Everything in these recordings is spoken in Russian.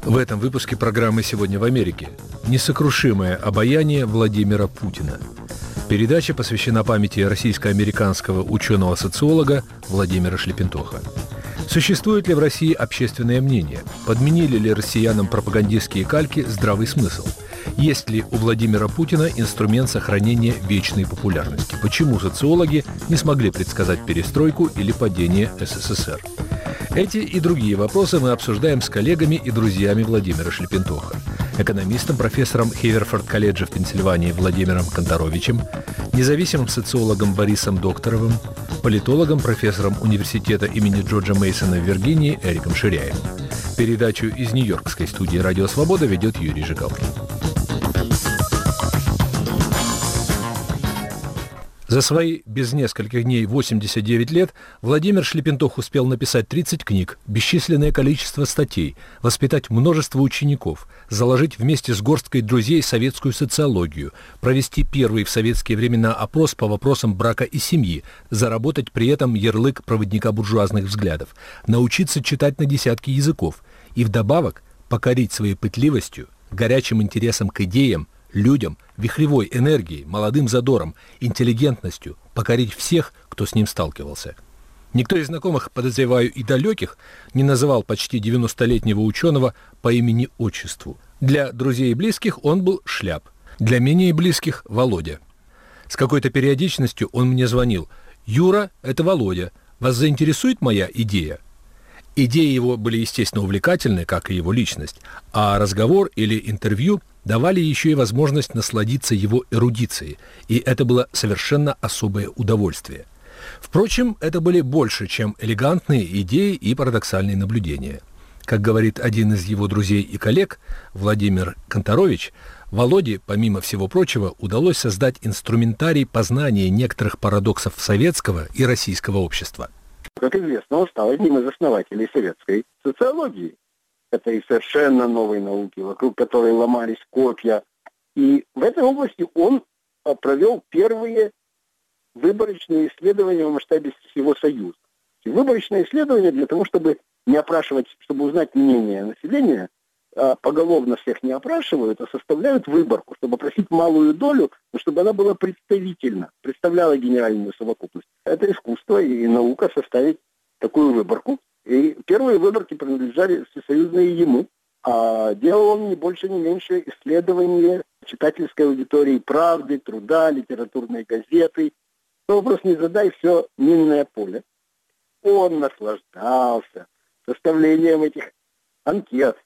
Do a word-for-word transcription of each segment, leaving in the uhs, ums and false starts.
В этом выпуске программы «Сегодня в Америке» несокрушимое обаяние Владимира Путина. Передача посвящена памяти российско-американского ученого-социолога Владимира Шлепентоха. Существует ли в России общественное мнение? Подменили ли россиянам пропагандистские кальки здравый смысл? Есть ли у Владимира Путина инструмент сохранения вечной популярности? Почему социологи не смогли предсказать перестройку или падение СССР? Эти и другие вопросы мы обсуждаем с коллегами и друзьями Владимира Шлепентоха. Экономистом, профессором Хейверфорд-колледжа в Пенсильвании Владимиром Конторовичем, независимым социологом Борисом Докторовым, политологом, профессором университета имени Джорджа Мейсона в Виргинии Эриком Ширяевым. Передачу из нью-йоркской студии «Радио Свобода» ведет Юрий Жигалкин. За свои без нескольких дней восемьдесят девять лет Владимир Шлепентох успел написать тридцать книг, бесчисленное количество статей, воспитать множество учеников, заложить вместе с горсткой друзей советскую социологию, провести первый в советские времена опрос по вопросам брака и семьи, заработать при этом ярлык проводника буржуазных взглядов, научиться читать на десятки языков и вдобавок покорить своей пытливостью, горячим интересом к идеям, людям, вихревой энергией, молодым задором, интеллигентностью покорить всех, кто с ним сталкивался. Никто из знакомых, подозреваю, и далеких, не называл почти девяностолетнего ученого по имени-отчеству. Для друзей и близких он был Шляп, для менее близких – Володя. С какой-то периодичностью он мне звонил: «Юра, это Володя, вас заинтересует моя идея?» Идеи его были, естественно, увлекательны, как и его личность, а разговор или интервью давали еще и возможность насладиться его эрудицией, и это было совершенно особое удовольствие. Впрочем, это были больше, чем элегантные идеи и парадоксальные наблюдения. Как говорит один из его друзей и коллег, Владимир Конторович, Володе, помимо всего прочего, удалось создать инструментарий познания некоторых парадоксов советского и российского общества. Как известно, он стал одним из основателей советской социологии. Это и совершенно новые науки, вокруг которой ломались копья. И в этой области он провел первые выборочные исследования в масштабе всего Союза. И выборочные исследования для того, чтобы не опрашивать, чтобы узнать мнение населения, поголовно всех не опрашивают, а составляют выборку, чтобы опросить малую долю, но чтобы она была представительна, представляла генеральную совокупность. Это искусство и наука составить такую выборку. И первые выборки принадлежали всесоюзные ему, а делал он не больше, не меньше исследования читательской аудитории «Правды», «Труда», литературной газеты. Но вопрос не задай, все минное поле. Он наслаждался составлением этих анкет,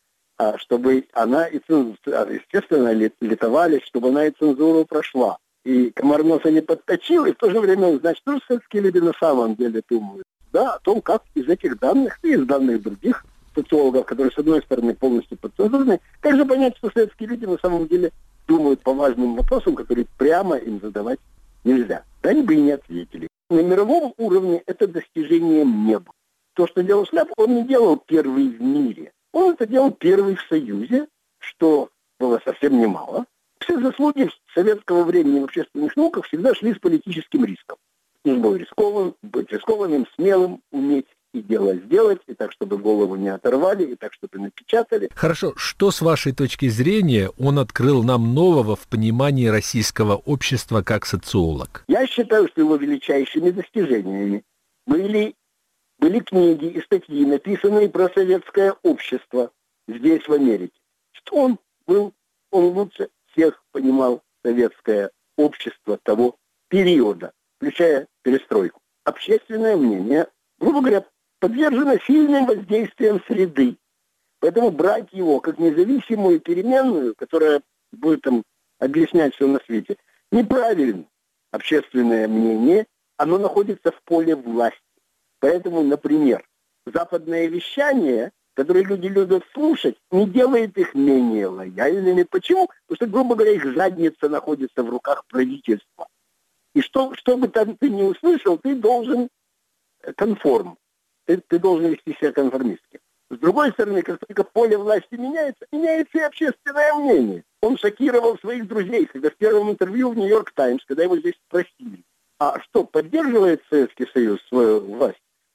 чтобы она, и естественно, литовались, чтобы она и цензуру прошла. И комар носа не подточил, и в то же время узнать, что же советские люди на самом деле думают. Да, о том, как из этих данных и из данных других социологов, которые, с одной стороны, полностью подцензурны, как же понять, что советские люди на самом деле думают по важным вопросам, которые прямо им задавать нельзя. Да они бы и не ответили. На мировом уровне это достижением не было. То, что делал Шляп, он не делал первый в мире. Он это делал первый в Союзе, что было совсем немало. Все заслуги советского времени в общественных науках всегда шли с политическим риском. Нужно было рисковым, быть рискованным, смелым, уметь и дело сделать, и так, чтобы голову не оторвали, и так, чтобы напечатали. Хорошо, что с вашей точки зрения он открыл нам нового в понимании российского общества как социолог? Я считаю, что его величайшими достижениями были, были книги и статьи, написанные про советское общество здесь, в Америке. Что он был, он лучше всех понимал советское общество того периода, включая перестройку. Общественное мнение, грубо говоря, подвержено сильным воздействиям среды. Поэтому брать его как независимую переменную, которая будет там объяснять все на свете, неправильно. Общественное мнение, оно находится в поле власти. Поэтому, например, западное вещание, которое люди любят слушать, не делает их менее лояльными. Почему? Потому что, грубо говоря, их задница находится в руках правительства. И что, что бы там ты не услышал, ты должен конформ. Ты, ты должен вести себя конформистски. С другой стороны, как только поле власти меняется, меняется и общественное мнение. Он шокировал своих друзей, когда в первом интервью в «Нью-Йорк Таймс», когда его здесь спросили, а что, поддерживает Советский Союз свою власть?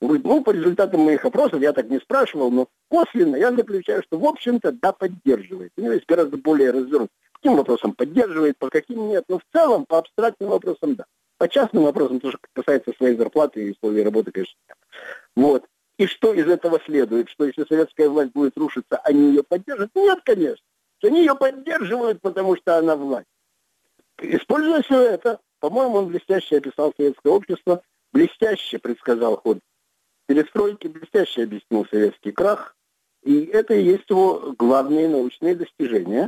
Он говорит, ну, по результатам моих опросов, я так не спрашивал, но косвенно я заключаю, что, в общем-то, да, поддерживает. У него есть гораздо более развернут. По каким вопросам поддерживает, по каким нет. Но в целом, по абстрактным вопросам, да. По частным вопросам, то, что касается своей зарплаты и условий работы, конечно, нет. Вот. И что из этого следует? Что если советская власть будет рушиться, они ее поддержат? Нет, конечно. Они ее поддерживают, потому что она власть. Используя все это, по-моему, он блестяще описал советское общество, блестяще предсказал ход перестройки, блестяще объяснил советский крах. И это и есть его главные научные достижения.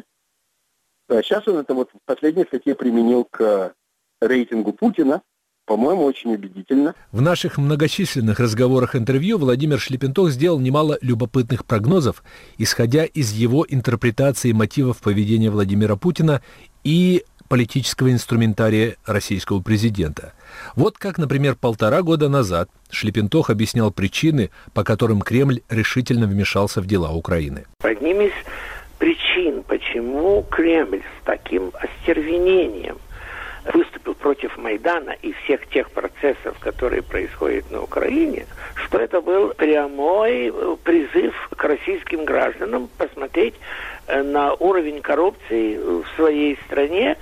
А сейчас он это вот в последней статье применил к рейтингу Путина. По-моему, очень убедительно. В наших многочисленных разговорах-интервью Владимир Шлепентох сделал немало любопытных прогнозов, исходя из его интерпретации мотивов поведения Владимира Путина и политического инструментария российского президента. Вот как, например, полтора года назад Шлепентох объяснял причины, по которым Кремль решительно вмешался в дела Украины. Одним из причин, почему Кремль с таким остервенением выступил против Майдана и всех тех процессов, которые происходят на Украине, что это был прямой призыв к российским гражданам посмотреть на уровень коррупции в своей стране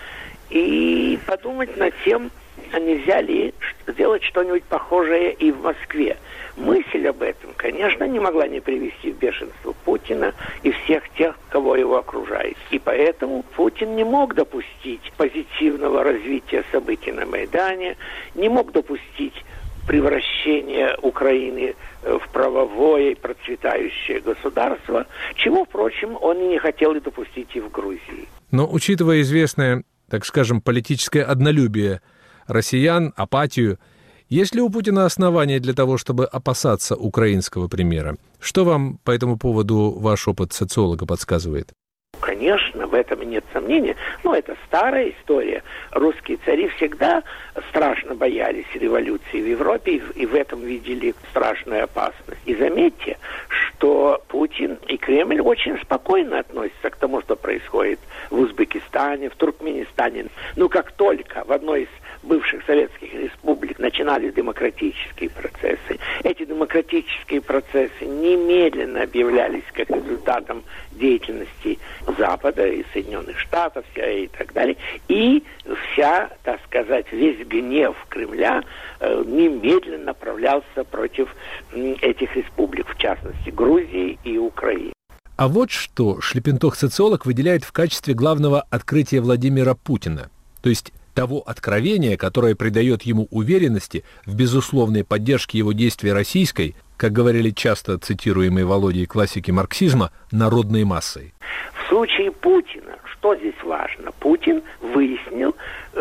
и подумать над тем, нельзя ли сделать что-нибудь похожее и в Москве. Мысль об этом, конечно, не могла не привести в бешенство Путина и всех тех, кого его окружает. И поэтому Путин не мог допустить позитивного развития событий на Майдане, не мог допустить превращения Украины в правовое и процветающее государство, чего, впрочем, он и не хотел и допустить и в Грузии. Но, учитывая известное, так скажем, политическое однолюбие россиян, апатию, есть ли у Путина основания для того, чтобы опасаться украинского примера? Что вам по этому поводу ваш опыт социолога подсказывает? Конечно, в этом нет сомнения. Но это старая история. Русские цари всегда страшно боялись революции в Европе и в этом видели страшную опасность. И заметьте, что Путин и Кремль очень спокойно относятся к тому, что происходит в Узбекистане, в Туркменистане. Но как только в одной из бывших советских республик начинались демократические процессы, эти демократические процессы немедленно объявлялись как результатом деятельности Запада и Соединенных Штатов и так далее. И вся, так сказать, весь гнев Кремля э, немедленно направлялся против э, этих республик, в частности Грузии и Украины. А вот что Шлепентох-социолог выделяет в качестве главного открытия Владимира Путина, то есть того откровения, которое придает ему уверенности в безусловной поддержке его действий российской, как говорили часто цитируемые Володей классики марксизма, народной массой. В случае Путина, что здесь важно? Путин выяснил,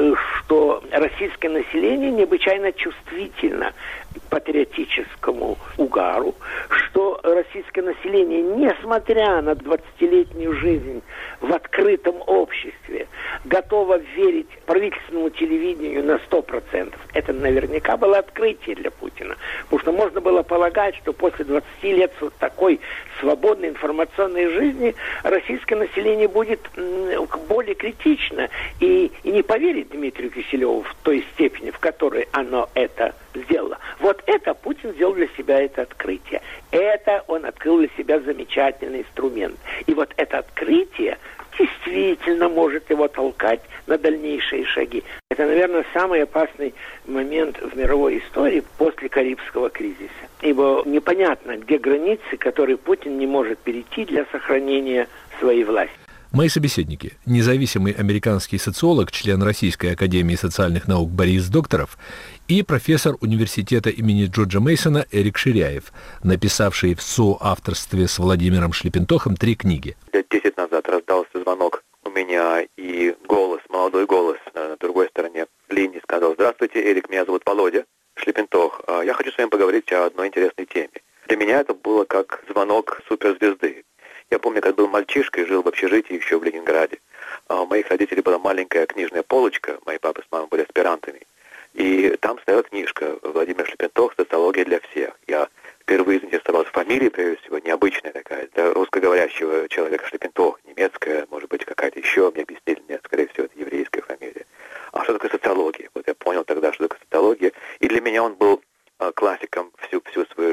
что российское население необычайно чувствительно к патриотическому угару, что российское население, несмотря на двадцатилетнюю жизнь в открытом обществе, готово верить правительственному телевидению на сто процентов. Это наверняка было открытие для Путина. Потому что можно было полагать, что после двадцати лет такой свободной информационной жизни российское население будет более критично и, и не поверит Дмитрию Киселеву в той степени, в которой оно это сделало. Вот это Путин сделал для себя, это открытие. Это он открыл для себя замечательный инструмент. И вот это открытие действительно может его толкать на дальнейшие шаги. Это, наверное, самый опасный момент в мировой истории после Карибского кризиса. Ибо непонятно, где границы, которые Путин не может перейти для сохранения своей власти. Мои собеседники – независимый американский социолог, член Российской академии социальных наук Борис Докторов и профессор университета имени Джорджа Мейсона Эрик Ширяев, написавший в соавторстве с Владимиром Шлепентохом три книги. Лет десять назад раздался звонок у меня, и голос, молодой голос на другой стороне линии сказал: «Здравствуйте, Эрик, меня зовут Володя Шлепентох. Я хочу с вами поговорить о одной интересной теме». Для меня это было как звонок суперзвезды. Я помню, как был мальчишкой, жил в общежитии еще в Ленинграде. У моих родителей была маленькая книжная полочка, мои папа с мамой были аспирантами. И там стояла книжка «Владимир Шлепентох. Социология для всех». Я впервые заинтересовался фамилией, прежде всего, необычная такая, для русскоговорящего человека Шлепентох, немецкая, может быть, какая-то еще. Мне объяснили, нет, скорее всего, это еврейская фамилия. А что такое социология? Вот я понял тогда, что такое социология. И для меня он был классиком всю, всю свою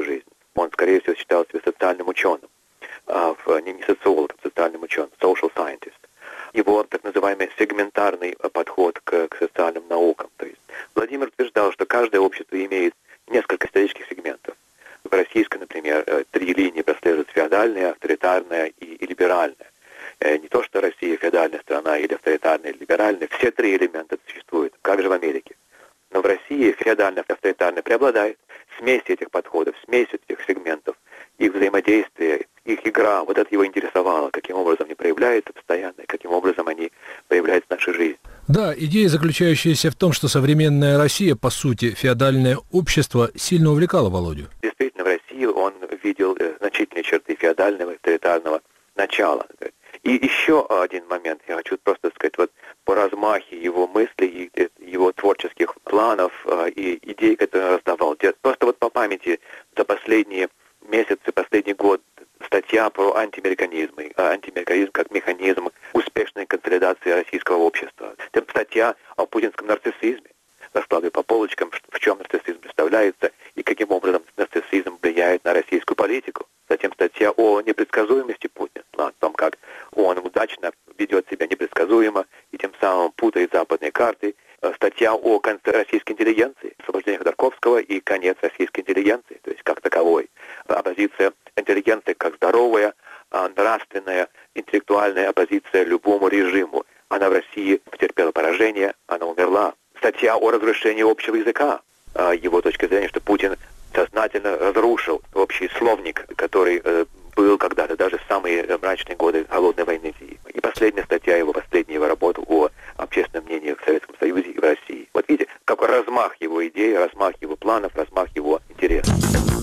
скорее всего, считал себя социальным ученым. А, не, не социологом, социальным ученым, social scientist. Его так называемый сегментарный подход к, к социальным наукам. То есть Владимир утверждал, что каждое общество имеет несколько исторических сегментов. В российской, например, три линии прослеживают: феодальная, авторитарная и, и либеральная. Не то, что Россия феодальная страна или авторитарная, или либеральная, все три элемента существуют, как же в Америке. Но в России феодальная, авторитарная преобладает. Смесь этих подходов, смесь этих сегментов, их взаимодействие, их игра, вот это его интересовало, каким образом они проявляются постоянно, каким образом они проявляются в нашей жизни. Да, идея, заключающаяся в том, что современная Россия, по сути, феодальное общество, сильно увлекала Володю. Действительно, в России он видел значительные черты феодального, авторитарного начала. И еще один момент, я хочу просто сказать, вот по размахе его мыслей, его творческих планов и идей, которые он раздавал. Просто вот по памяти за последние месяцы, последний год статья про антиамериканизм, антиамериканизм как механизм успешной консолидации российского общества. Статья о путинском нарциссизме, раскладывая по полочкам, в чем нарциссизм представляется и каким образом нарциссизм влияет на российскую политику. Затем статья о непредсказуемости Путина, о том, как он удачно ведет себя непредсказуемо и тем самым путает западные карты. Статья о конце российской интеллигенции, освобождении Ходорковского и конец российской интеллигенции, то есть как таковой. Оппозиция интеллигенции как здоровая, нравственная, интеллектуальная оппозиция любому режиму. Она в России потерпела поражение, она умерла. Статья о разрушении общего языка. Его точка зрения, что Путин сознательно разрушил общий словник, который был когда-то, даже в самые мрачные годы голодной войны. И последняя статья его, последняя его работа о общественном мнении в Советском Союзе и в России. Вот видите, какой размах его идей, размах его планов, размах его интересов.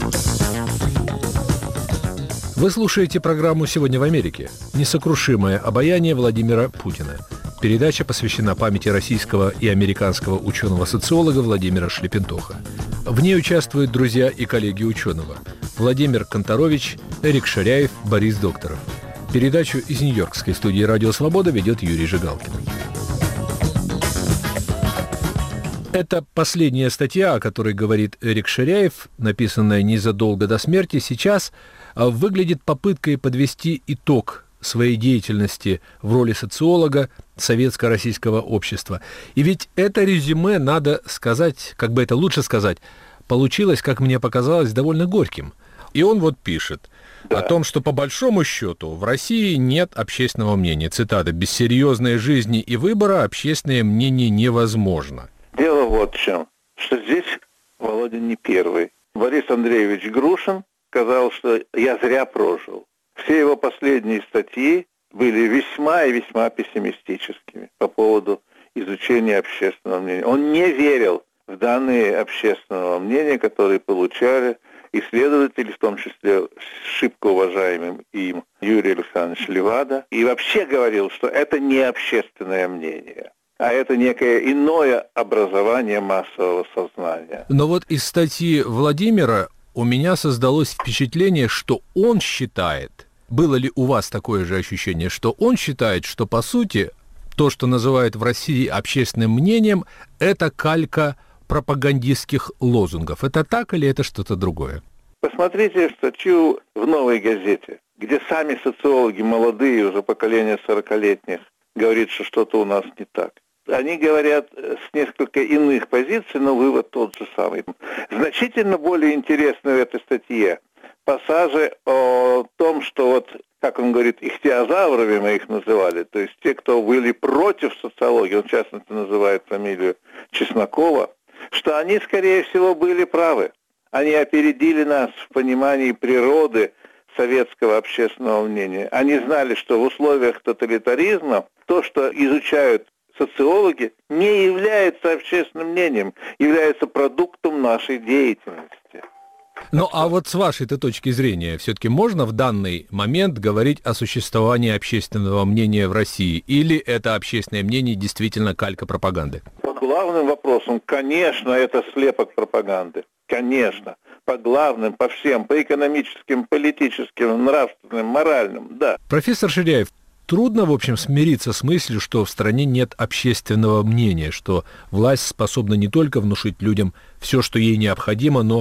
Вы слушаете программу «Сегодня в Америке». Несокрушимое обаяние Владимира Путина. Передача посвящена памяти российского и американского ученого-социолога Владимира Шлепентоха. В ней участвуют друзья и коллеги ученого: Владимир Конторович, Эрик Ширяев, Борис Докторов. Передачу из Нью-Йоркской студии «Радио Свобода» ведет Юрий Жигалкин. Это последняя статья, о которой говорит Эрик Ширяев, написанная незадолго до смерти, сейчас выглядит попыткой подвести итог своей деятельности в роли социолога советско-российского общества. И ведь это резюме, надо сказать, как бы это лучше сказать, получилось, как мне показалось, довольно горьким. И он вот пишет да. о том, что по большому счету в России нет общественного мнения. Цитата: «Без серьезной жизни и выбора общественное мнение невозможно». Дело вот в чем, что здесь Володя не первый. Борис Андреевич Грушин сказал, что я зря прожил. Все его последние статьи были весьма и весьма пессимистическими по поводу изучения общественного мнения. Он не верил в данные общественного мнения, которые получали исследователи, в том числе шибко уважаемым им Юрий Александрович Левада, и вообще говорил, что это не общественное мнение, а это некое иное образование массового сознания. Но вот из статьи Владимира у меня создалось впечатление, что он считает, было ли у вас такое же ощущение, что он считает, что по сути то, что называют в России общественным мнением, это калька пропагандистских лозунгов. Это так или это что-то другое? Посмотрите статью в «Новой газете», где сами социологи, молодые, уже поколение сорокалетних, говорят, что что-то у нас не так. Они говорят с несколько иных позиций, но вывод тот же самый. Значительно более интересно в этой статье пассажи о том, что вот, как он говорит, ихтиозаврами мы их называли, то есть те, кто были против социологии, он в частности называет фамилию Чеснокова, что они, скорее всего, были правы. Они опередили нас в понимании природы советского общественного мнения. Они знали, что в условиях тоталитаризма то, что изучают социологи, не является общественным мнением, является продуктом нашей деятельности. Ну, а вот с вашей-то точки зрения, все-таки можно в данный момент говорить о существовании общественного мнения в России? Или это общественное мнение действительно калька пропаганды? По главным вопросам, конечно, это слепок пропаганды. Конечно. По главным, по всем, по экономическим, политическим, нравственным, моральным, да. Профессор Ширяев, трудно, в общем, смириться с мыслью, что в стране нет общественного мнения, что власть способна не только внушить людям все, что ей необходимо, но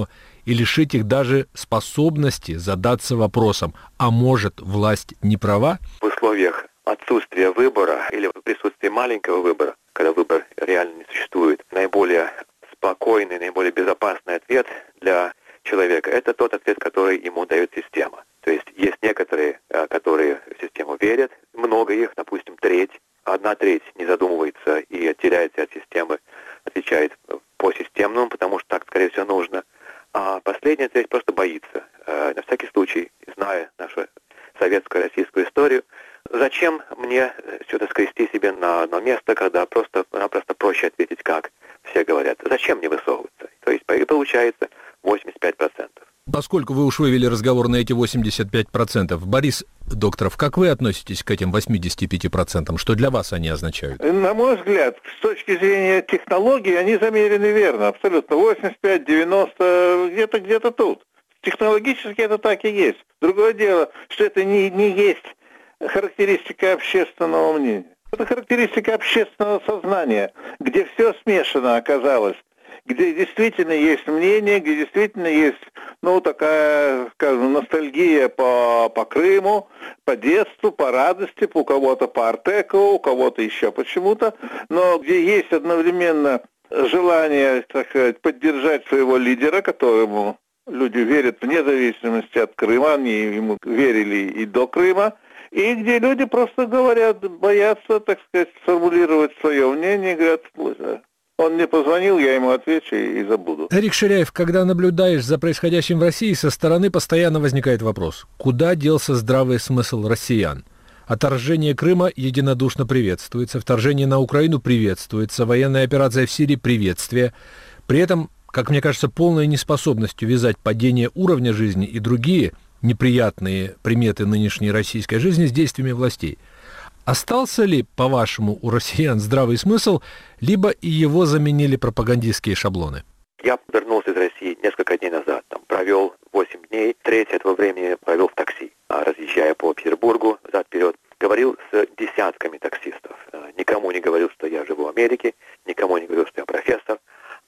и лишить их даже способности задаться вопросом, а может, власть не права? В условиях отсутствия выбора или в присутствии маленького выбора, когда выбор реально не существует, наиболее спокойный, наиболее безопасный ответ для человека – это тот ответ, который ему дает система. То есть есть некоторые, которые в систему верят, много их, допустим, треть, одна треть не задумывается и теряется от системы, отвечает по системному, потому что так, скорее всего, нужно. А последняя треть просто боится. На всякий случай, зная нашу советскую, российскую историю, зачем мне что-то скрести себе на одно место, когда просто-напросто проще ответить, как все говорят. Зачем мне высовываться? То есть и получается восемьдесят пять процентов. Поскольку вы уж вывели разговор на эти восемьдесят пять процентов, Борис Докторов, как вы относитесь к этим восьмидесяти пяти процентам? Что для вас они означают? На мой взгляд, с точки зрения технологий, они замерены верно, абсолютно. восемьдесят пять девяносто, где-то где-то тут. Технологически это так и есть. Другое дело, что это не, не есть характеристика общественного мнения. Это характеристика общественного сознания, где все смешано оказалось, где действительно есть мнение, где действительно есть, ну, такая, скажем, ностальгия по, по Крыму, по детству, по радости, у кого-то по Артеку, у кого-то еще почему-то, но где есть одновременно желание, так сказать, поддержать своего лидера, которому люди верят вне зависимости от Крыма, они ему верили и до Крыма, и где люди просто говорят, боятся, так сказать, сформулировать свое мнение, говорят, он мне позвонил, я ему отвечу и забуду. Эрик Ширяев, когда наблюдаешь за происходящим в России, со стороны постоянно возникает вопрос, куда делся здравый смысл россиян? Отторжение Крыма единодушно приветствуется, вторжение на Украину приветствуется, военная операция в Сирии приветствие. При этом, как мне кажется, полная неспособность увязать падение уровня жизни и другие неприятные приметы нынешней российской жизни с действиями властей. Остался ли, по-вашему, у россиян здравый смысл, либо и его заменили пропагандистские шаблоны? Я вернулся из России несколько дней назад, там, провел восемь дней, треть этого времени провел в такси, разъезжая по Петербургу взад-вперед. Говорил с десятками таксистов. Никому не говорил, что я живу в Америке, никому не говорил, что я профессор.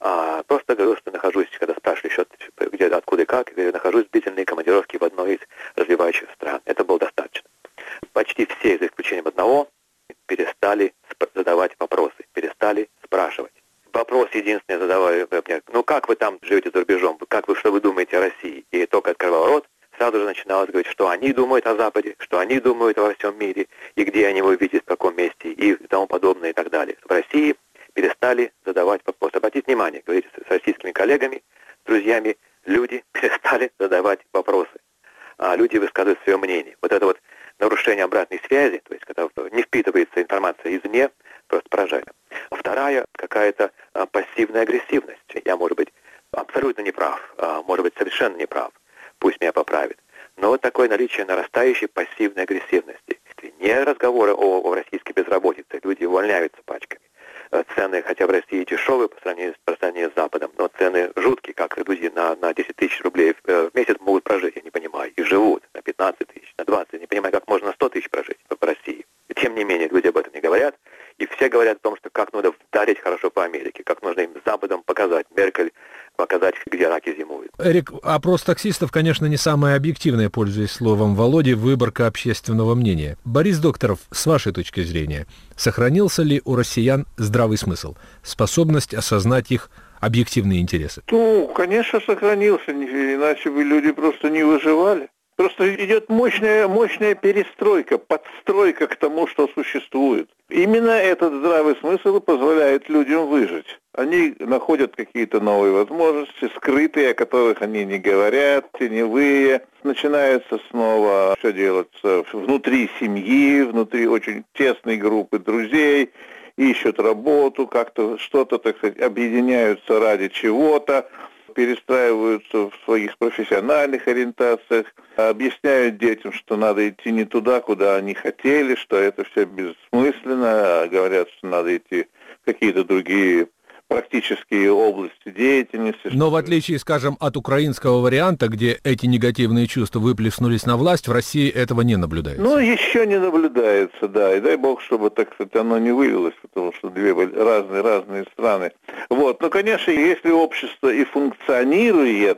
А просто говорил, что нахожусь, когда спрашивали, что, где, откуда и как, говорю, нахожусь в длительной командировке в одной из развивающихся стран. Это было достаточно. Почти все, за исключением одного, перестали задавать вопросы, перестали спрашивать. Вопрос единственный задавали, ну как вы там живете за рубежом, как вы, что вы думаете о России? И только открывал рот, сразу же начиналось говорить, что они думают о Западе, что они думают во всем мире, и где они его видят, в каком месте, и тому подобное, и так далее. В России перестали задавать вопросы. Обратите внимание, говорите с российскими коллегами, друзьями, люди перестали задавать вопросы. А люди высказывают свое мнение. Вот это вот нарушение обратной связи, то есть когда не впитывается информация извне, просто поражает. Вторая какая-то а, пассивная агрессивность. Я, может быть, абсолютно не прав, а, может быть, совершенно не прав. Пусть меня поправит. Но вот такое наличие нарастающей пассивной агрессивности. Не разговоры о, о российской безработице. Люди увольняются пачками. Цены, хотя в России дешевые по сравнению, по сравнению с Западом, но цены жуткие, как люди на, на десять тысяч рублей в месяц могут прожить, я не понимаю, и живут на пятнадцать тысяч, на двадцать, не понимаю, как можно на сто тысяч прожить в России. И тем не менее, люди об этом не говорят, и все говорят о том, что как надо вдарить хорошо по Америке, как нужно им Западом показать, Меркель показать, где раки зимуют. Эрик, опрос таксистов, конечно, не самое объективное, пользуясь словом Володи, выборка общественного мнения. Борис Докторов, с вашей точки зрения, сохранился ли у россиян здравый смысл, способность осознать их объективные интересы? Ну, конечно, сохранился, иначе бы люди просто не выживали. Просто идет мощная, мощная перестройка, подстройка к тому, что существует. Именно этот здравый смысл позволяет людям выжить. Они находят какие-то новые возможности, скрытые, о которых они не говорят, теневые. Начинается снова все делаться внутри семьи, внутри очень тесной группы друзей, ищут работу, как-то что-то, так сказать, объединяются ради чего-то, перестраиваются в своих профессиональных ориентациях, объясняют детям, что надо идти не туда, куда они хотели, что это все бессмысленно, говорят, что надо идти в какие-то другие практические области деятельности. Но в отличие, скажем, от украинского варианта, где эти негативные чувства выплеснулись на власть, в России этого не наблюдается. Ну, еще не наблюдается, да. И дай бог, чтобы, так сказать, оно не вылилось, потому что две разные-разные страны. Вот. Но, конечно, если общество и функционирует,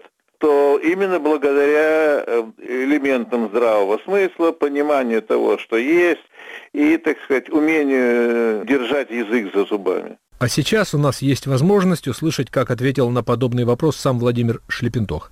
то именно благодаря элементам здравого смысла, пониманию того, что есть, и, так сказать, умению держать язык за зубами. А сейчас у нас есть возможность услышать, как ответил на подобный вопрос сам Владимир Шлепентох.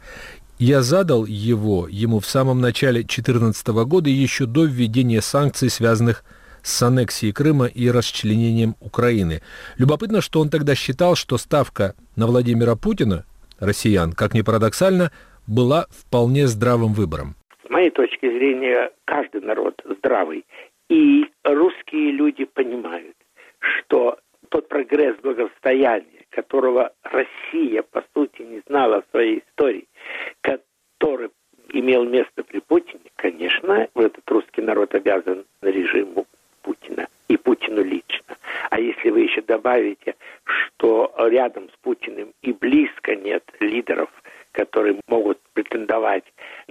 Я задал его ему в самом начале две тысячи четырнадцатого года, еще до введения санкций, связанных с аннексией Крыма и расчленением Украины. Любопытно, что он тогда считал, что ставка на Владимира Путина, россиян, как ни парадоксально, была вполне здравым выбором. С моей точки зрения, каждый народ здравый. И русские люди понимают, что тот прогресс благосостояния, которого Россия, по сути, не знала в своей истории, который имел место при Путине, конечно, этот русский народ обязан режиму Путина и Путину лично. А если вы еще добавите, что рядом с Путиным и близко нет лидеров, которые могут претендовать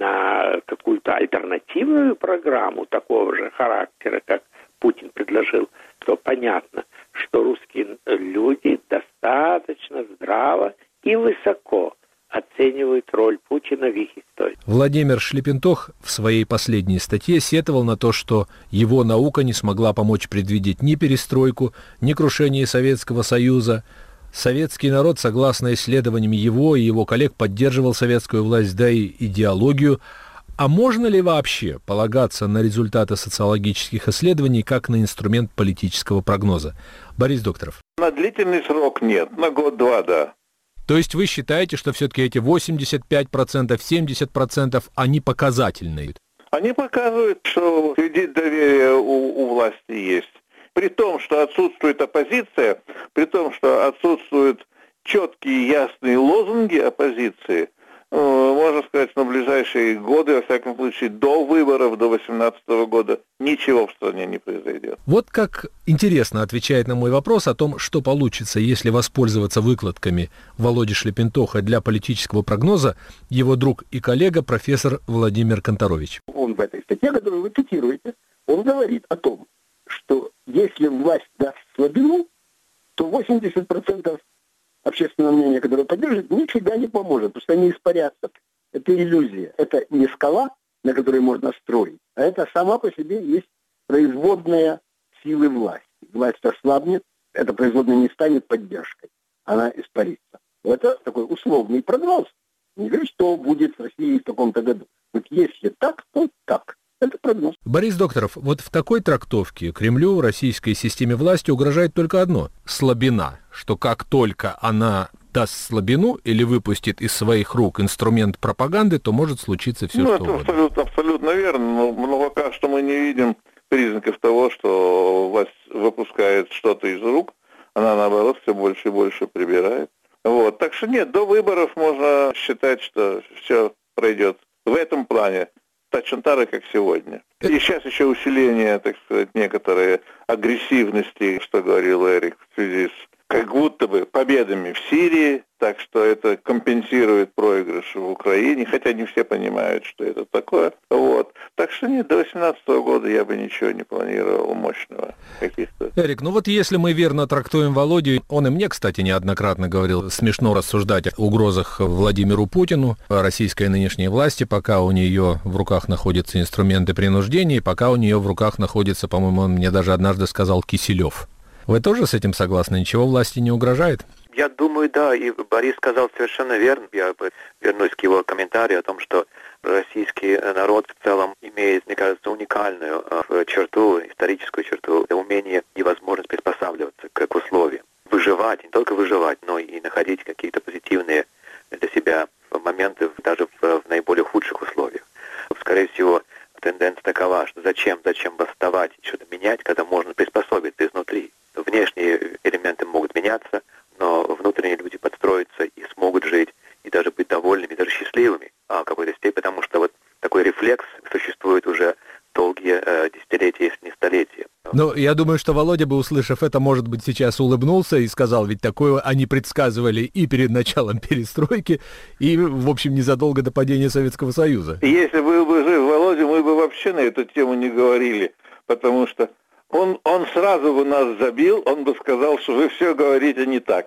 на какую-то альтернативную программу такого же характера, как Путин предложил, то понятно, что русские люди достаточно здраво и высоко оценивают роль Путина в их истории. Владимир Шлепентох в своей последней статье сетовал на то, что его наука не смогла помочь предвидеть ни перестройку, ни крушение Советского Союза. Советский народ, согласно исследованиям его и его коллег, поддерживал советскую власть, да и идеологию. А можно ли вообще полагаться на результаты социологических исследований как на инструмент политического прогноза? Борис Докторов. На длительный срок нет, на год-два, да. То есть вы считаете, что все-таки эти восемьдесят пять процентов, семьдесят процентов, они показательные? Они показывают, что кредит доверия у, у власти есть. При том, что отсутствует оппозиция, при том, что отсутствуют четкие ясные лозунги оппозиции, можно сказать, на ближайшие годы, во всяком случае, до выборов, до две тысячи восемнадцатого года, ничего в стране не произойдет. Вот как интересно отвечает на мой вопрос о том, что получится, если воспользоваться выкладками Володи Шлепентоха для политического прогноза, его друг и коллега профессор Владимир Конторович. Он в этой статье, которую вы цитируете, он говорит о том, что если власть даст слабину, то восемьдесят процентов общественного мнения, которое поддержит, нифига не поможет, потому что они испарятся. Это иллюзия. Это не скала, на которой можно строить, а это сама по себе есть производная силы власти. Власть ослабнет, эта производная не станет поддержкой, она испарится. Это такой условный прогноз. Не говорю, что будет в России в таком-то году. Вот если так, то так. Это прогноз. Борис Докторов, вот в такой трактовке Кремлю, российской системе власти, угрожает только одно – слабина, что как только она даст слабину или выпустит из своих рук инструмент пропаганды, то может случиться все, ну, что это угодно. Абсолютно, абсолютно верно, но, но пока что мы не видим признаков того, что власть выпускает что-то из рук, она, наоборот, все больше и больше прибирает. Вот. Так что нет, до выборов можно считать, что все пройдет в этом плане точно так же, как сегодня. И сейчас еще усиление, так сказать, некоторой агрессивности, что говорил Эрик, в связи с как будто бы победами в Сирии, так что это компенсирует проигрыш в Украине, хотя не все понимают, что это такое. Вот. Так что нет, до две тысячи восемнадцатого года я бы ничего не планировал мощного каких-то. Эрик, ну вот если мы верно трактуем Володю, он и мне, кстати, неоднократно говорил, смешно рассуждать о угрозах Владимиру Путину, о российской нынешней власти, пока у нее в руках находятся инструменты принуждения, пока у нее в руках находится, по-моему, он мне даже однажды сказал, Киселев. Вы тоже с этим согласны? Ничего власти не угрожает? Я думаю, да, и Борис сказал совершенно верно. Я вернусь к его комментарию о том, что российский народ в целом имеет, мне кажется, уникальную черту, историческую черту, это умение и возможность приспосабливаться к условиям. Выживать, не только выживать, но и находить какие-то позитивные для себя моменты даже в, в наиболее худших условиях. Скорее всего, тенденция такова, что зачем, зачем восставать и что-то менять, когда можно приспособиться изнутри. Внешние элементы могут меняться, но внутренние люди подстроятся и смогут жить, и даже быть довольными, даже счастливыми а, в какой-то степени, потому что вот такой рефлекс существует уже долгие э, десятилетия, если не столетия. Ну, я думаю, что Володя бы, услышав это, может быть, сейчас улыбнулся и сказал, ведь такое они предсказывали и перед началом перестройки, и, в общем, незадолго до падения Советского Союза. Если был бы жив Володя, мы бы вообще на эту тему не говорили, потому что он, он сразу бы нас забил, он бы сказал, что вы все говорите не так.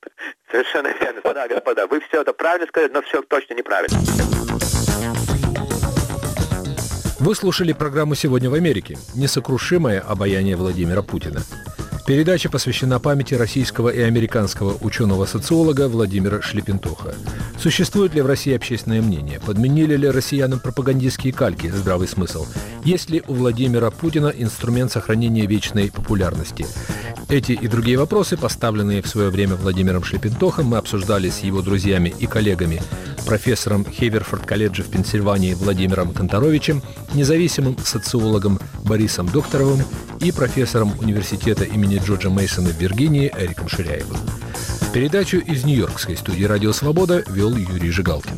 Совершенно верно. Да, господа, вы все это правильно сказали, но все точно неправильно. Вы слушали программу «Сегодня в Америке». Несокрушимое обаяние Владимира Путина. Передача посвящена памяти российского и американского ученого-социолога Владимира Шлепентоха. Существует ли в России общественное мнение? Подменили ли россиянам пропагандистские кальки, здравый смысл? Есть ли у Владимира Путина инструмент сохранения вечной популярности? Эти и другие вопросы, поставленные в свое время Владимиром Шлепентохом, мы обсуждали с его друзьями и коллегами, профессором Хейверфорд-колледжа в Пенсильвании Владимиром Конторовичем, независимым социологом Борисом Докторовым и профессором университета имени Джорджа Мейсона в Виргинии Эриком Ширяевым. Передачу из Нью-Йоркской студии «Радио Свобода» вел Юрий Жигалкин.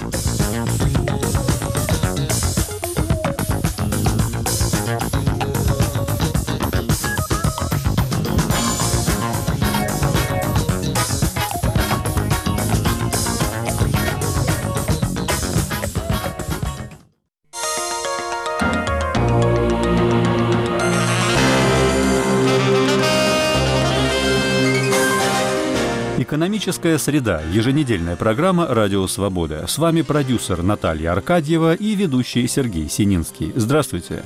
Экономическая среда. Еженедельная программа «Радио Свобода». С вами продюсер Наталья Аркадьева и ведущий Сергей Сининский. Здравствуйте.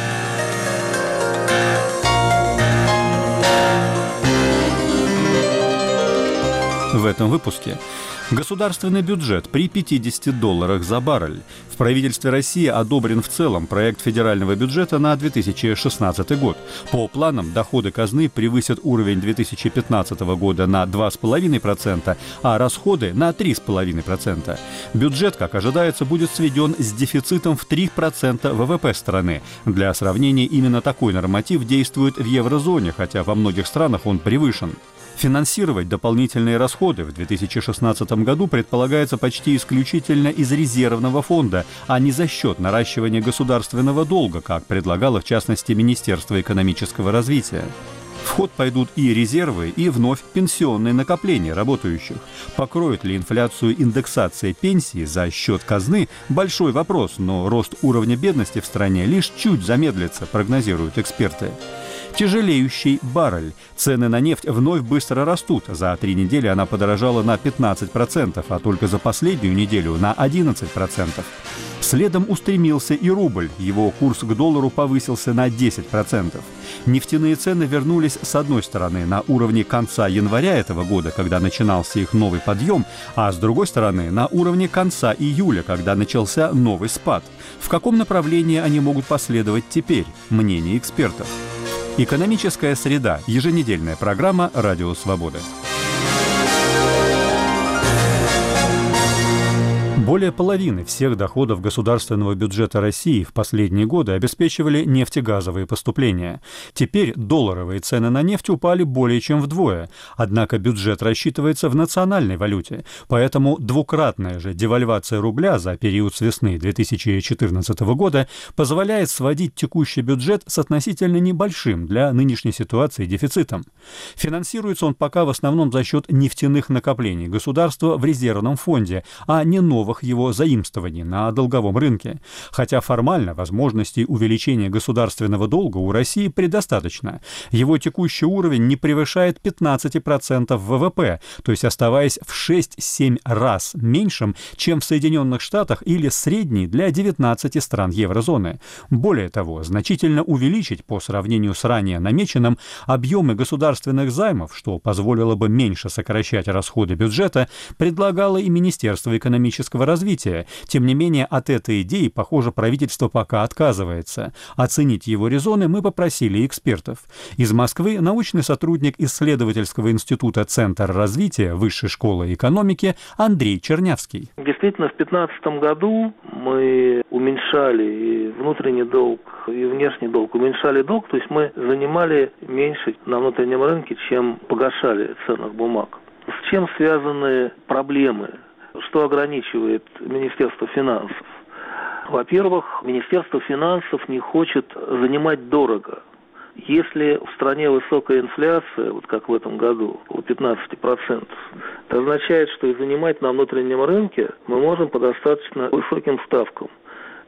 В этом выпуске. Государственный бюджет при пятидесяти долларах за баррель. В правительстве России одобрен в целом проект федерального бюджета на две тысячи шестнадцатый год. По планам, доходы казны превысят уровень две тысячи пятнадцатого года на два целых пять десятых процента, а расходы на три целых пять десятых процента. Бюджет, как ожидается, будет сведен с дефицитом в три процента ВВП страны. Для сравнения, именно такой норматив действует в еврозоне, хотя во многих странах он превышен. Финансировать дополнительные расходы в две тысячи шестнадцатом году предполагается почти исключительно из резервного фонда, а не за счет наращивания государственного долга, как предлагало в частности Министерство экономического развития. В ход пойдут и резервы, и вновь пенсионные накопления работающих. Покроет ли инфляцию индексация пенсии за счет казны – большой вопрос, но рост уровня бедности в стране лишь чуть замедлится, прогнозируют эксперты. Тяжелеющий баррель. Цены на нефть вновь быстро растут. За три недели она подорожала на пятнадцать процентов, а только за последнюю неделю на одиннадцать процентов. Следом устремился и рубль. Его курс к доллару повысился на десять процентов. Нефтяные цены вернулись, с одной стороны, на уровне конца января этого года, когда начинался их новый подъем, а с другой стороны, на уровне конца июля, когда начался новый спад. В каком направлении они могут последовать теперь? Мнение экспертов. Экономическая среда. Еженедельная программа «Радио Свобода». Более половины всех доходов государственного бюджета России в последние годы обеспечивали нефтегазовые поступления. Теперь долларовые цены на нефть упали более чем вдвое. Однако бюджет рассчитывается в национальной валюте. Поэтому двукратная же девальвация рубля за период с весны две тысячи четырнадцатого года позволяет сводить текущий бюджет с относительно небольшим для нынешней ситуации дефицитом. Финансируется он пока в основном за счет нефтяных накоплений государства в резервном фонде, а не новых его заимствований на долговом рынке. Хотя формально возможностей увеличения государственного долга у России предостаточно. Его текущий уровень не превышает пятнадцать процентов ВВП, то есть оставаясь в шесть-семь раз меньшим, чем в Соединенных Штатах или средний для девятнадцати стран еврозоны. Более того, значительно увеличить по сравнению с ранее намеченным объемы государственных займов, что позволило бы меньше сокращать расходы бюджета, предлагало и Министерство экономического развития. Тем не менее, от этой идеи, похоже, правительство пока отказывается. Оценить его резоны мы попросили экспертов. Из Москвы научный сотрудник исследовательского института «Центр развития» Высшей школы экономики Андрей Чернявский. Действительно, в две тысячи пятнадцатом году мы уменьшали и внутренний долг, и внешний долг. Уменьшали долг, то есть мы занимали меньше на внутреннем рынке, чем погашали ценных бумаг. С чем связаны проблемы? Что ограничивает Министерство финансов? Во-первых, Министерство финансов не хочет занимать дорого. Если в стране высокая инфляция, вот как в этом году, около пятнадцать процентов, это означает, что и занимать на внутреннем рынке мы можем по достаточно высоким ставкам.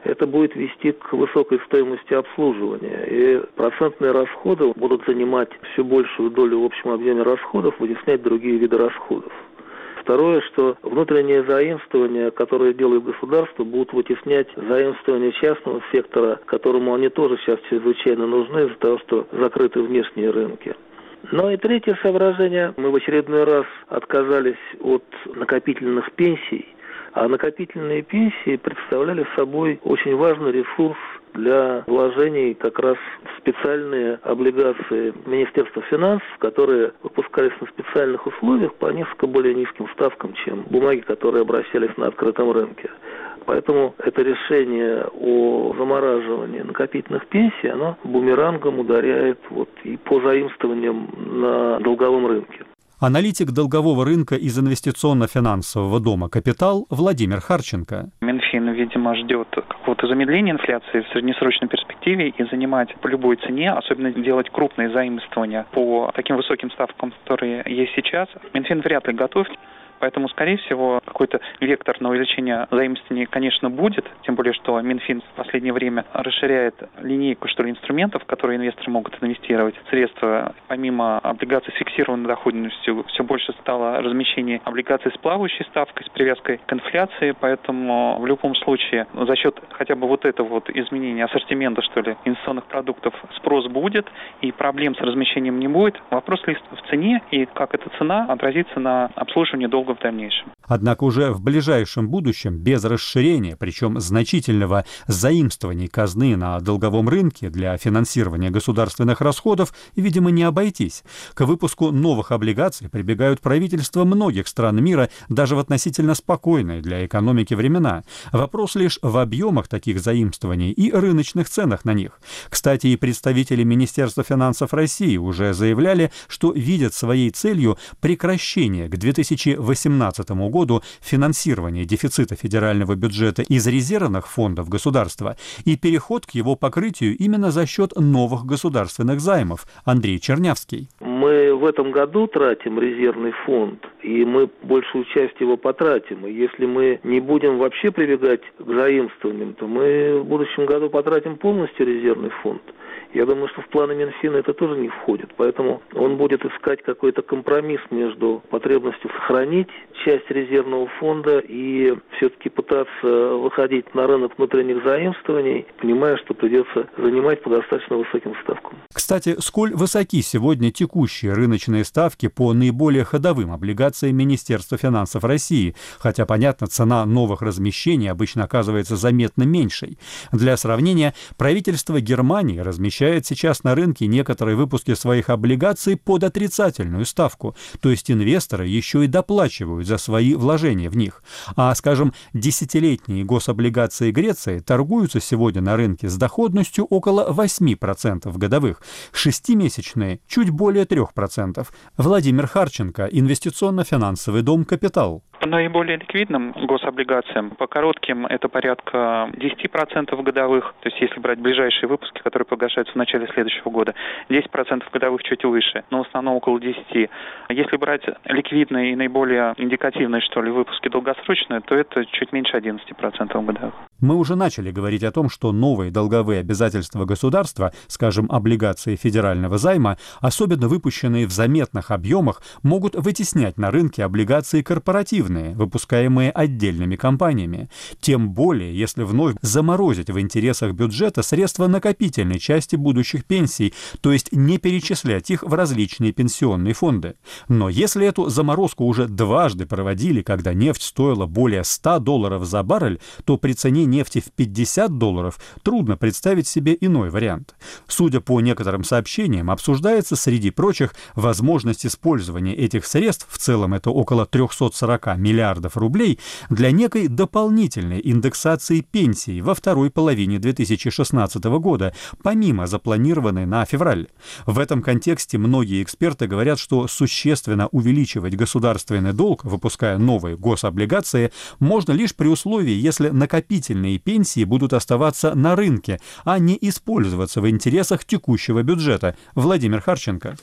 это будет вести к высокой стоимости обслуживания. И процентные расходы будут занимать все большую долю в общем объеме расходов, вытеснять другие виды расходов. Второе, что внутренние заимствования, которые делает государство, будут вытеснять заимствования частного сектора, которому они тоже сейчас чрезвычайно нужны из-за того, что закрыты внешние рынки. Ну и третье соображение. Мы в очередной раз отказались от накопительных пенсий, а накопительные пенсии представляли собой очень важный ресурс для вложений как раз в специальные облигации Министерства финансов, которые выпускались на специальных условиях по несколько более низким ставкам, чем бумаги, которые обращались на открытом рынке. Поэтому это решение о замораживании накопительных пенсий, оно бумерангом ударяет вот и по заимствованиям на долговом рынке. Аналитик долгового рынка из инвестиционно-финансового дома «Капитал» Владимир Харченко. Минфин, видимо, ждет какого-то замедления инфляции в среднесрочной перспективе и занимать по любой цене, особенно делать крупные заимствования по таким высоким ставкам, которые есть сейчас. Минфин вряд ли готов. Поэтому, скорее всего, какой-то вектор на увеличение заимствований, конечно, будет. Тем более, что Минфин в последнее время расширяет линейку, что ли, инструментов, в которые инвесторы могут инвестировать. Средства, помимо облигаций с фиксированной доходностью, все больше стало размещение облигаций с плавающей ставкой, с привязкой к инфляции. Поэтому в любом случае за счет хотя бы вот этого вот изменения ассортимента, что ли, инвестиционных продуктов спрос будет и проблем с размещением не будет. Вопрос лишь в цене и как эта цена отразится на обслуживании долга в дальнейшем. Однако уже в ближайшем будущем без расширения, причем значительного заимствования казны на долговом рынке для финансирования государственных расходов, видимо, не обойтись. К выпуску новых облигаций прибегают правительства многих стран мира даже в относительно спокойные для экономики времена. Вопрос лишь в объемах таких заимствований и рыночных ценах на них. Кстати, и представители Министерства финансов России уже заявляли, что видят своей целью прекращение к две тысячи восемнадцатому году финансирования дефицита федерального бюджета из резервных фондов государства и переход к его покрытию именно за счет новых государственных займов. Андрей Чернявский. Мы в этом году тратим резервный фонд, и мы большую часть его потратим. И если мы не будем вообще прибегать к заимствованиям, то мы в будущем году потратим полностью резервный фонд. Я думаю, что в планы Минфина это тоже не входит. Поэтому он будет искать какой-то компромисс между потребностью сохранить часть резервного фонда и все-таки пытаться выходить на рынок внутренних заимствований, понимая, что придется занимать по достаточно высоким ставкам. Кстати, сколь высоки сегодня текущие рыночные ставки по наиболее ходовым облигациям Министерства финансов России, хотя, понятно, цена новых размещений обычно оказывается заметно меньшей. Для сравнения, правительство Германии размещает сейчас на рынке некоторые выпуски своих облигаций под отрицательную ставку, то есть инвесторы еще и доплачивают за свои вложения в них. А, скажем, десятилетние гособлигации Греции торгуются сегодня на рынке с доходностью около восемь процентов годовых, шестимесячные – чуть более три процента. Владимир Харченко, инвестиционно-финансовый дом «Капитал». По наиболее ликвидным гособлигациям, по коротким это порядка десять процентов годовых, то есть если брать ближайшие выпуски, которые погашаются в начале следующего года, десять процентов годовых чуть выше, но в основном около десяти. Если брать ликвидные и наиболее индикативные, что ли, выпуски долгосрочные, то это чуть меньше одиннадцати процентов годовых. Мы уже начали говорить о том, что новые долговые обязательства государства, скажем, облигации федерального займа, особенно выпущенные в заметных объемах, могут вытеснять на рынке облигации корпоративные, выпускаемые отдельными компаниями. Тем более, если вновь заморозить в интересах бюджета средства накопительной части будущих пенсий, то есть не перечислять их в различные пенсионные фонды. Но если эту заморозку уже дважды проводили, когда нефть стоила более ста долларов за баррель, то при цене нефти в пятьдесят долларов трудно представить себе иной вариант. Судя по некоторым сообщениям, обсуждается среди прочих возможность использования этих средств, в целом это около триста сорок миллиардов рублей, для некой дополнительной индексации пенсий во второй половине две тысячи шестнадцатого года, помимо запланированной на февраль. В этом контексте многие эксперты говорят, что существенно увеличивать государственный долг, выпуская новые гособлигации, можно лишь при условии, если накопительные пенсии будут оставаться на рынке, а не использоваться в интересах текущего бюджета. Владимир Харченко. Поскольку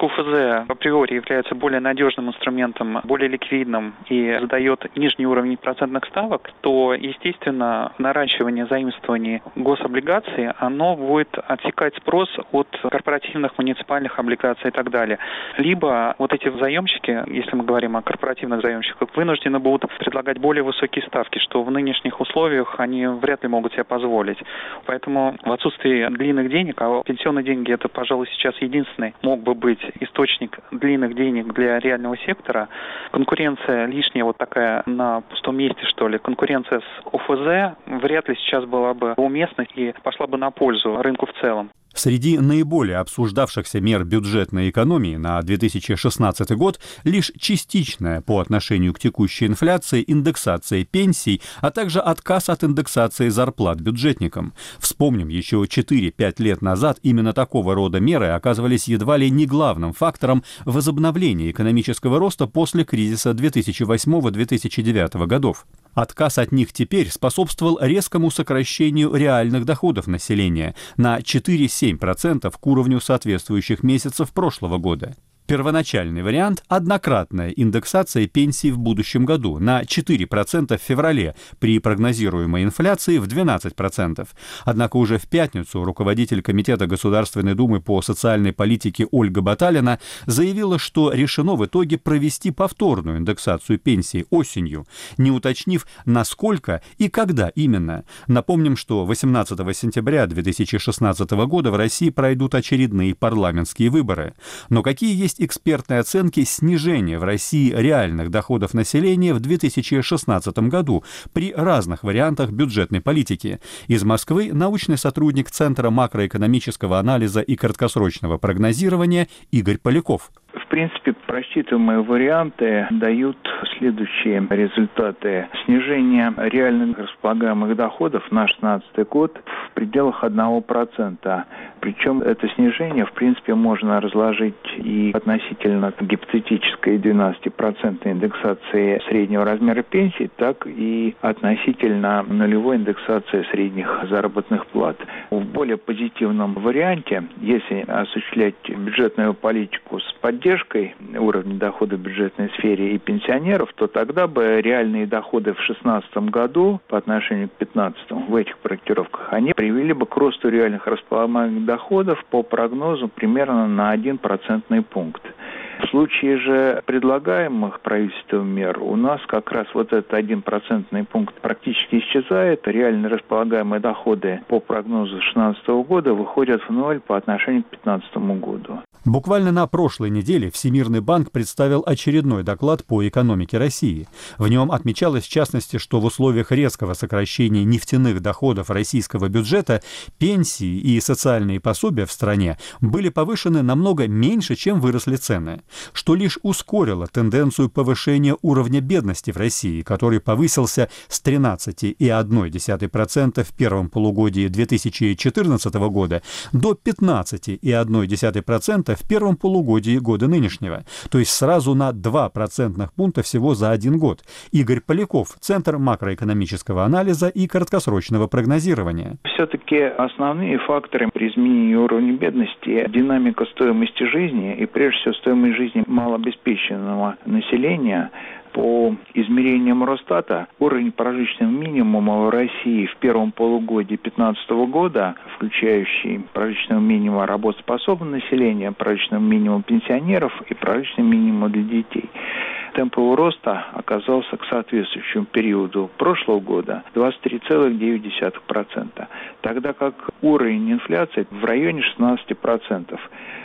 поскольку ОФЗ априори является более надежным инструментом, более ликвидным и задает нижний уровень процентных ставок, то, естественно, наращивание заимствований гособлигаций, оно будет отсекать спрос от корпоративных муниципальных облигаций и так далее. Либо вот эти заемщики, если мы говорим о корпоративных заемщиках, вынуждены будут предлагать более высокие ставки, что в нынешних условиях они вряд ли могут себе позволить. Поэтому в отсутствии длинных денег, а пенсионные деньги это, пожалуй, сейчас единственный мог бы быть источник длинных денег для реального сектора, конкуренция лишняя вот такая на пустом месте, что ли, конкуренция с ОФЗ вряд ли сейчас была бы уместна и пошла бы на пользу рынку в целом. Среди наиболее обсуждавшихся мер бюджетной экономии на две тысячи шестнадцатый год лишь частичная по отношению к текущей инфляции индексация пенсий, а также отказ от индексации зарплат бюджетникам. Вспомним, еще четыре-пять лет назад именно такого рода меры оказывались едва ли не главным фактором возобновления экономического роста после кризиса две тысячи восьмого — две тысячи девятого годов. Отказ от них теперь способствовал резкому сокращению реальных доходов населения на четыре-семь процентов к уровню соответствующих месяцев прошлого года. Первоначальный вариант – однократная индексация пенсий в будущем году на четыре процента в феврале при прогнозируемой инфляции в двенадцать процентов. Однако уже в пятницу руководитель Комитета Государственной Думы по социальной политике Ольга Баталина заявила, что решено в итоге провести повторную индексацию пенсий осенью, не уточнив, насколько и когда именно. Напомним, что восемнадцатого сентября две тысячи шестнадцатого года в России пройдут очередные парламентские выборы. Но какие есть экспертные оценки снижения в России реальных доходов населения в две тысячи шестнадцатом году при разных вариантах бюджетной политики? Из Москвы научный сотрудник Центра макроэкономического анализа и краткосрочного прогнозирования Игорь Поляков. В принципе, просчитываемые варианты дают следующие результаты. Снижение реальных располагаемых доходов на шестнадцатый год в пределах одного процента. Причем это снижение, в принципе, можно разложить и относительно гипотетической двенадцатипроцентной индексации среднего размера пенсий, так и относительно нулевой индексации средних заработных плат. В более позитивном варианте, если осуществлять бюджетную политику с поддержкой уровня дохода в бюджетной сфере и пенсионеров, то тогда бы реальные доходы в две тысячи шестнадцатом году по отношению к две тысячи пятнадцатому в этих корректировках, они привели бы к росту реальных располагаемых доходов по прогнозу примерно на один процентный пункт. В случае же предлагаемых правительством мер у нас как раз вот этот один процентный пункт практически исчезает. Реально располагаемые доходы по прогнозу две тысячи шестнадцатого года выходят в ноль по отношению к две тысячи пятнадцатому году. Буквально на прошлой неделе Всемирный банк представил очередной доклад по экономике России. В нем отмечалось, в частности, что в условиях резкого сокращения нефтяных доходов российского бюджета пенсии и социальные пособия в стране были повышены намного меньше, чем выросли цены, что лишь ускорило тенденцию повышения уровня бедности в России, который повысился с тринадцати целых одной десятой процента в первом полугодии две тысячи четырнадцатого года до пятнадцати целых одной десятой процента в первом полугодии года нынешнего, то есть сразу на два процентных пункта всего за один год. Игорь Поляков, Центр макроэкономического анализа и краткосрочного прогнозирования. Все-таки основные факторы при изменении уровня бедности – динамика стоимости жизни и, прежде всего, стоимость жизни малообеспеченного населения. По измерениям Росстата, уровень прожиточного минимума в России в первом полугодии две тысячи пятнадцатого года, включающий прожиточный минимум работоспособного населения, прожиточный минимум пенсионеров и прожиточный минимум для детей, темп его роста оказался к соответствующему периоду прошлого года двадцать три целых девять десятых процента, тогда как уровень инфляции в районе шестнадцати процентов.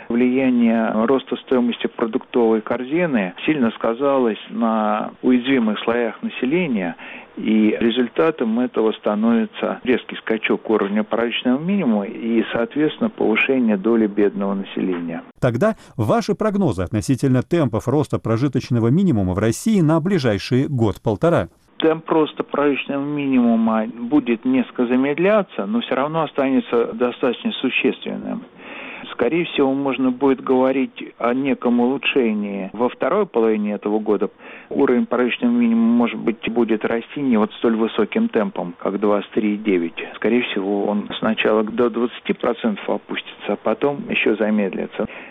Влияние роста стоимости продуктовой корзины сильно сказалось на уязвимых слоях населения, и результатом этого становится резкий скачок уровня прожиточного минимума и, соответственно, повышение доли бедного населения. Тогда ваши прогнозы относительно темпов роста прожиточного минимума в России на ближайший год-полтора? Темп роста прожиточного минимума будет несколько замедляться, но все равно останется достаточно существенным. Скорее всего, можно будет говорить о неком улучшении во второй половине этого года. Уровень прожиточного минимума, может быть, будет расти не вот столь высоким темпом, как двадцать три целых девять десятых. Скорее всего, он сначала до двадцати процентов опустится, а потом еще замедлится.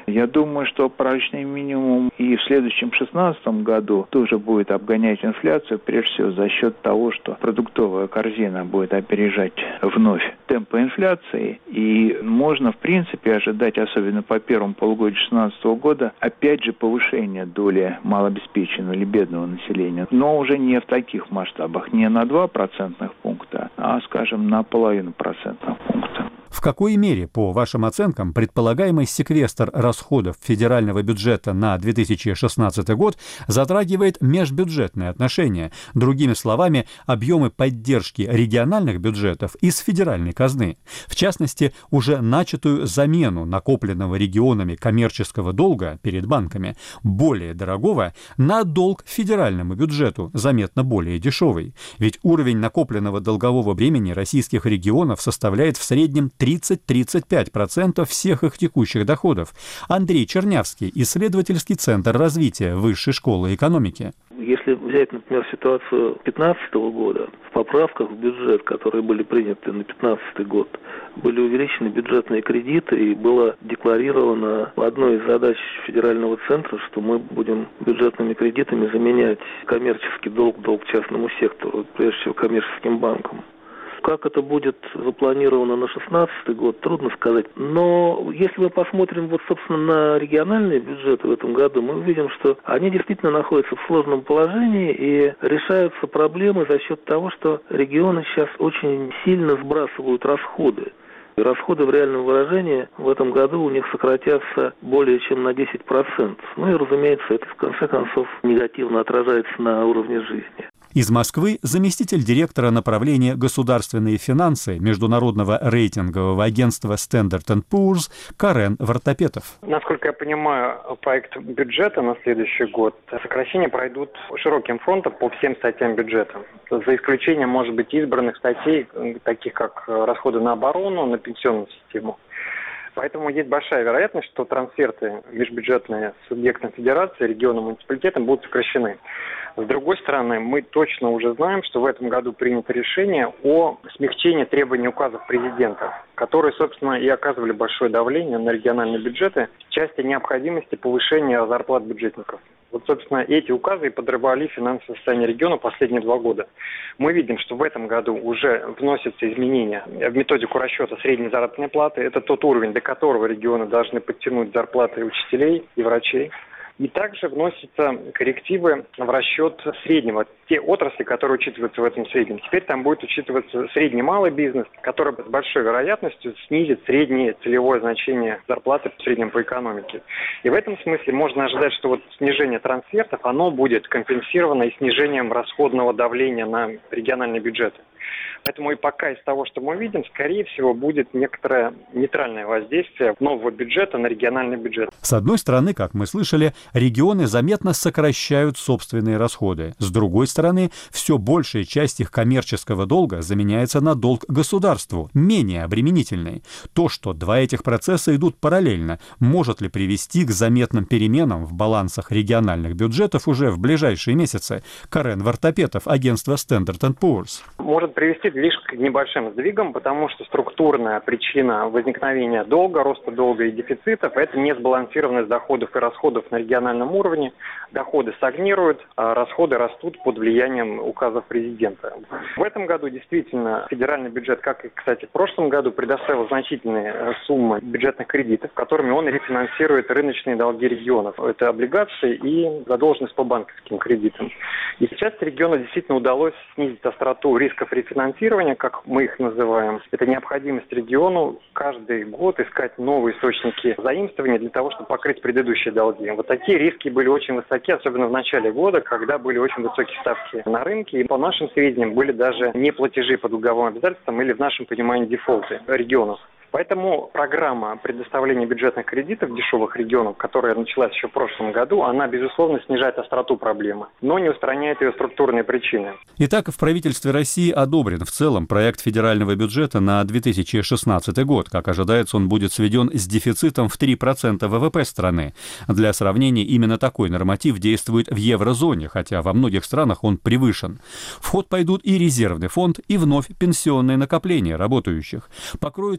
Я думаю, что прожиточный минимум и в следующем шестнадцатом году тоже будет обгонять инфляцию, прежде всего за счет того, что продуктовая корзина будет опережать вновь темпы инфляции. И можно, в принципе, ожидать, особенно по первому полугодию две тысячи шестнадцатого года, опять же повышение доли малообеспеченного или бедного населения. Но уже не в таких масштабах, не на два процентных пункта, а, скажем, на половину процентных пункта. В какой мере, по вашим оценкам, предполагаемый секвестр расходов федерального бюджета на две тысячи шестнадцатый год затрагивает межбюджетные отношения, другими словами, объемы поддержки региональных бюджетов из федеральной казны, в частности, уже начатую замену накопленного регионами коммерческого долга перед банками, более дорогого, на долг федеральному бюджету, заметно более дешевый. Ведь уровень накопленного долгового бремени российских регионов составляет в среднем тридцать-тридцать пять процентов всех их текущих доходов. Андрей Чернявский, исследовательский центр развития Высшей школы экономики. Если взять, например, ситуацию две тысячи пятнадцатого года, в поправках в бюджет, которые были приняты на две тысячи пятнадцатый год, были увеличены бюджетные кредиты, и было декларировано одной из задач федерального центра, что мы будем бюджетными кредитами заменять коммерческий долг, долг частному сектору, прежде всего коммерческим банкам. Как это будет запланировано на шестнадцатый год, трудно сказать. Но если мы посмотрим, вот, собственно, на региональные бюджеты в этом году, мы увидим, что они действительно находятся в сложном положении и решаются проблемы за счет того, что регионы сейчас очень сильно сбрасывают расходы. И расходы в реальном выражении в этом году у них сократятся более чем на десять процентов. Ну и, разумеется, это в конце концов негативно отражается на уровне жизни. Из Москвы заместитель директора направления «Государственные финансы» международного рейтингового агентства Standard энд Poor's Карен Вартапетов. Насколько я понимаю, проект бюджета на следующий год, сокращения пройдут широким фронтом по всем статьям бюджета. За исключением, может быть, избранных статей, таких как расходы на оборону, на пенсионную систему. Поэтому есть большая вероятность, что трансферты межбюджетные субъектам федерации, регионам, муниципалитетам будут сокращены. С другой стороны, мы точно уже знаем, что в этом году принято решение о смягчении требований указов президента, которые, собственно, и оказывали большое давление на региональные бюджеты в части необходимости повышения зарплат бюджетников. Вот, собственно, эти указы и подрывали финансовое состояние региона последние два года. Мы видим, что в этом году уже вносятся изменения в методику расчета средней заработной платы. Это тот уровень, до которого регионы должны подтянуть зарплаты учителей и врачей. И также вносятся коррективы в расчет среднего. Те отрасли, которые учитываются в этом среднем. Теперь там будет учитываться средний малый бизнес, который с большой вероятностью снизит среднее целевое значение зарплаты в среднем по экономике. И в этом смысле можно ожидать, что вот снижение трансфертов, оно будет компенсировано и снижением расходного давления на региональные бюджеты. Поэтому и пока из того, что мы видим, скорее всего, будет некоторое нейтральное воздействие нового бюджета на региональный бюджет. С одной стороны, как мы слышали, регионы заметно сокращают собственные расходы. С другой стороны, все большая часть их коммерческого долга заменяется на долг государству, менее обременительный. То, что два этих процесса идут параллельно, может ли привести к заметным переменам в балансах региональных бюджетов уже в ближайшие месяцы? Карен Вартапетов, агентство Standard энд Poor's. Может привести лишь к небольшим сдвигам, потому что структурная причина возникновения долга, роста долга и дефицитов – это несбалансированность доходов и расходов на региональном уровне. Доходы стагнируют, а расходы растут под влиянием указов президента. В этом году действительно федеральный бюджет, как и, кстати, в прошлом году, предоставил значительные суммы бюджетных кредитов, которыми он рефинансирует рыночные долги регионов. Это облигации и задолженность по банковским кредитам. И сейчас региону действительно удалось снизить остроту рисков рефинансирования, как мы их называем. Это необходимость региону каждый год искать новые источники заимствования для того, чтобы покрыть предыдущие долги. Вот такие риски были очень высоки, особенно в начале года, когда были очень высокие ставки на рынке. И по нашим сведениям были даже неплатежи по долговым обязательствам или в нашем понимании дефолты регионов. Поэтому программа предоставления бюджетных кредитов дешевых регионов, которая началась еще в прошлом году, она, безусловно, снижает остроту проблемы, но не устраняет ее структурные причины. Итак, в правительстве России одобрен в целом проект федерального бюджета на две тысячи шестнадцатый год. Как ожидается, он будет сведен с дефицитом в три процента вэ вэ пэ страны. Для сравнения, именно такой норматив действует в еврозоне, хотя во многих странах он превышен. В ход пойдут и резервный фонд, и вновь пенсионные накопления работающих. Покроют ли инфляцию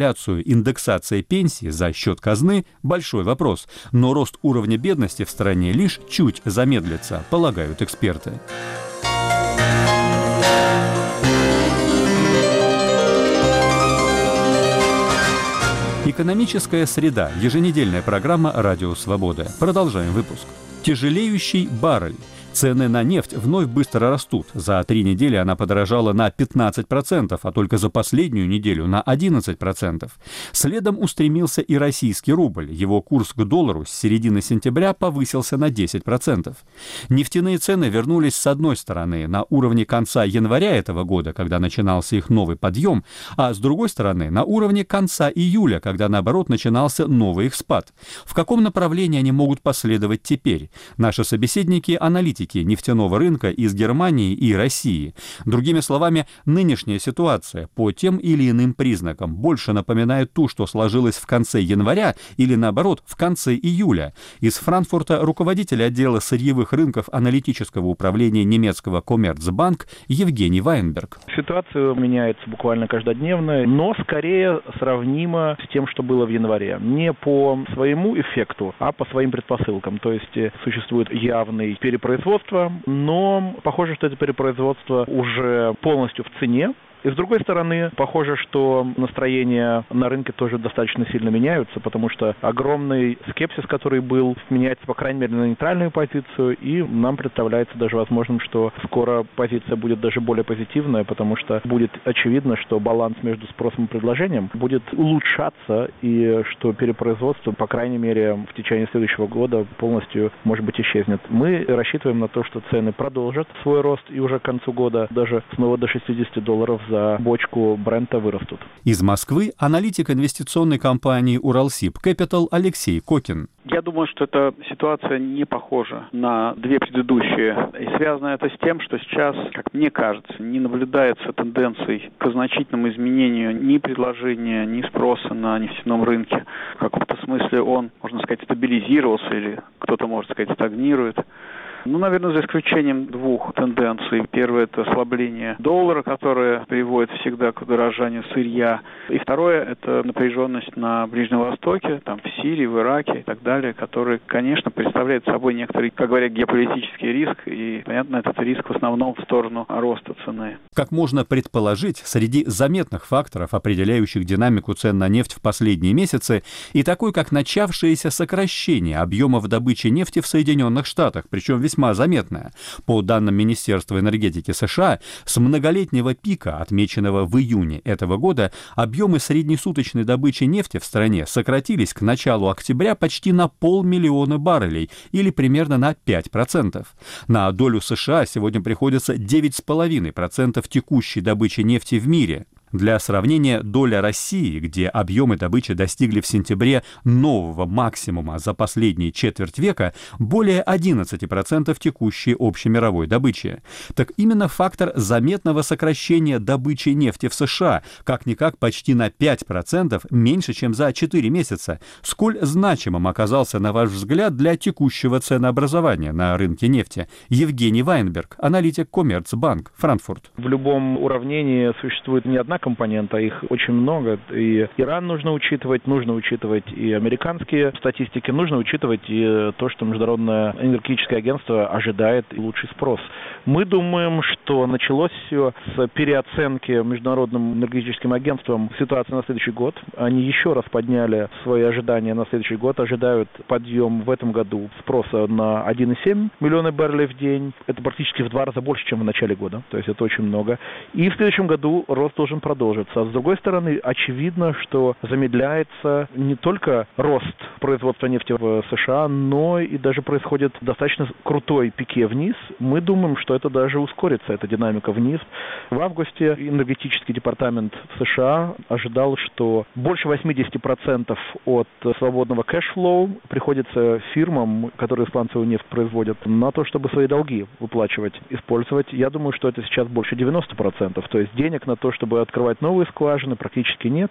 инфляцию, индексация пенсий за счет казны – большой вопрос, но рост уровня бедности в стране лишь чуть замедлится, полагают эксперты. Экономическая среда. Еженедельная программа «Радио Свобода». Продолжаем выпуск. Тяжелеющий баррель. Цены на нефть вновь быстро растут. За три недели она подорожала на пятнадцать процентов, а только за последнюю неделю на одиннадцать процентов. Следом устремился и российский рубль. Его курс к доллару с середины сентября повысился на десять процентов. Нефтяные цены вернулись с одной стороны на уровне конца января этого года, когда начинался их новый подъем, а с другой стороны на уровне конца июля, когда наоборот начинался новый их спад. В каком направлении они могут последовать теперь? Наши собеседники – аналитики нефтяного рынка из Германии и России. Другими словами, нынешняя ситуация по тем или иным признакам больше напоминает ту, что сложилась в конце января или, наоборот, в конце июля. Из Франкфурта руководитель отдела сырьевых рынков аналитического управления немецкого Commerzbank Евгений Вайнберг. Ситуация меняется буквально каждодневно, но скорее сравнима с тем, что было в январе. Не по своему эффекту, а по своим предпосылкам. То есть существует явный перепроизводство, но похоже, что это перепроизводство уже полностью в цене. И с другой стороны, похоже, что настроения на рынке тоже достаточно сильно меняются, потому что огромный скепсис, который был, меняется, по крайней мере, на нейтральную позицию, и нам представляется даже возможным, что скоро позиция будет даже более позитивная, потому что будет очевидно, что баланс между спросом и предложением будет улучшаться, и что перепроизводство, по крайней мере, в течение следующего года полностью, может быть, исчезнет. Мы рассчитываем на то, что цены продолжат свой рост, и уже к концу года даже снова до шестидесяти долларов за бочку Брента вырастут. Из Москвы аналитик инвестиционной компании «Уралсиб Кэпитал» Алексей Кокин. Я думаю, что эта ситуация не похожа на две предыдущие. И связано это с тем, что сейчас, как мне кажется, не наблюдается тенденций к значительному изменению ни предложения, ни спроса на нефтяном рынке. В каком-то смысле он, можно сказать, стабилизировался или кто-то может сказать стагнирует. Ну, наверное, за исключением двух тенденций. Первое – это ослабление доллара, которое приводит всегда к удорожанию сырья. И второе – это напряженность на Ближнем Востоке, там, в Сирии, в Ираке и так далее, который, конечно, представляет собой некоторый, как говорят, геополитический риск. И, понятно, этот риск в основном в сторону роста цены. Как можно предположить, среди заметных факторов, определяющих динамику цен на нефть в последние месяцы, и такой, как начавшееся сокращение объемов добычи нефти в Соединенных Штатах, причем весьма весьма заметная. По данным Министерства энергетики США, с многолетнего пика, отмеченного в июне этого года, объемы среднесуточной добычи нефти в стране сократились к началу октября почти на полмиллиона баррелей, или примерно на пять процентов. На долю США сегодня приходится девять целых пять десятых процента текущей добычи нефти в мире. Для сравнения, доля России, где объемы добычи достигли в сентябре нового максимума за последние четверть века, более одиннадцать процентов текущей общемировой добычи. Так именно фактор заметного сокращения добычи нефти в США, как-никак почти на пять процентов меньше, чем за четыре месяца, сколь значимым оказался, на ваш взгляд, для текущего ценообразования на рынке нефти. Евгений Вайнберг, аналитик Commerzbank, Франкфурт. В любом уравнении существует не одна компонента, их очень много. И Иран нужно учитывать, нужно учитывать и американские статистики, нужно учитывать и то, что Международное энергетическое агентство ожидает лучший спрос. Мы думаем, что началось все с переоценки Международным энергетическим агентством ситуации на следующий год. Они еще раз подняли свои ожидания на следующий год, ожидают подъем в этом году спроса на один целых семь миллиона баррелей в день. Это практически в два раза больше, чем в начале года, то есть это очень много. И в следующем году рост должен продолжиться. А с другой стороны, очевидно, что замедляется не только рост производства нефти в США, но и даже происходит достаточно крутой пике вниз. Мы думаем, что это даже ускорится, эта динамика вниз. В августе энергетический департамент в США ожидал, что больше восемьдесят процентов от свободного кэшфлоу приходится фирмам, которые сланцевую нефть производят, на то, чтобы свои долги выплачивать, использовать. Я думаю, что это сейчас больше девяносто процентов. То есть денег на то, чтобы открывать новые скважины, практически нет.